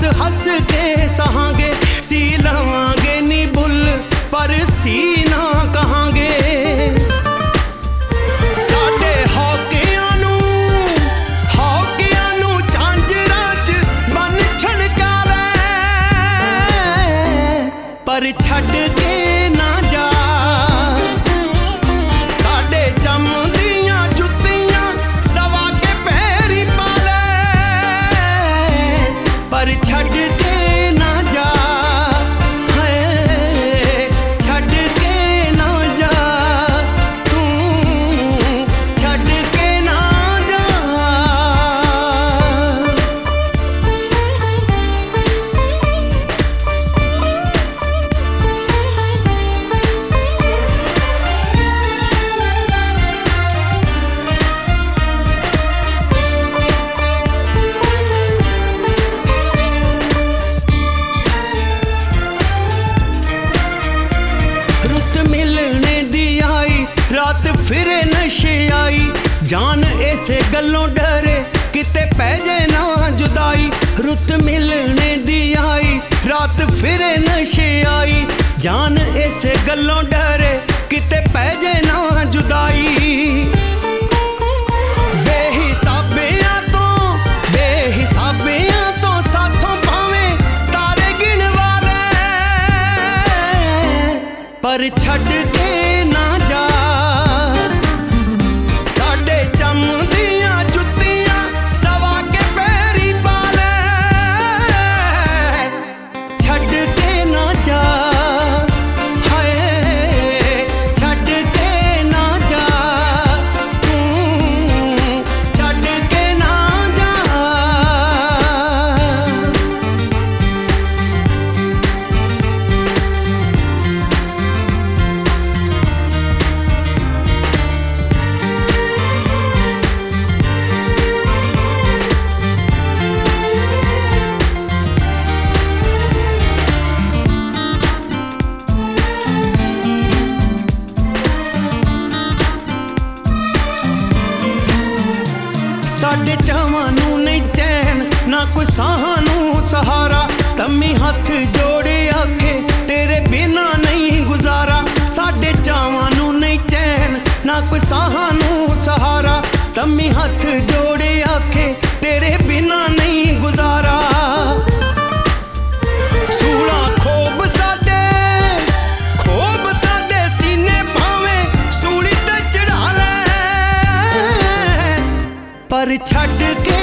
हस के सहांगे, सी लवांगे नी बुल पर सी ना कहांगे। साडे हौकियां नू झांजरां च बन छणकारे, पर छड्ड के ना जा। साडे चमदियां जुत्तियां सवा के पैरी पा ले, पर छड्ड के ना जा। छड्ड के ना जा, तू छड्ड के ना जा। रुत मिलने दी आई, रात फिरे नशे आई, जान ऐसे गल्लों डरे किते पै जे ना जुदाई। रुत मिलने दी आई, रात फिरे नशे आई, जान ऐसे गल्लों डरे किते पै जे ना जुदाई। बेहिसाबियां तो साथों पावें तारे गिन वाले, पर छड्ड के ना जा। साडे चमदियां जुत्तियां सवा के पैरी पा ले, छड्ड के ना जा। हाय छड्ड के ना जा, तू छड्ड के ना जा। साडे चावां नू नहीं चैन, ना कोई साहां नू सहारा, तम्मी हथ जोड़े आखे तेरे बिना नहीं गुजारा। साडे चावां नू नहीं चैन, ना कोई साहां नू सहारा, तम्मी हथ जोड़े आखे तेरे बिना नहीं गुजारा। सूला खोब साडे सीने पावें सूली ते चढ़ा ले, पर छड्ड के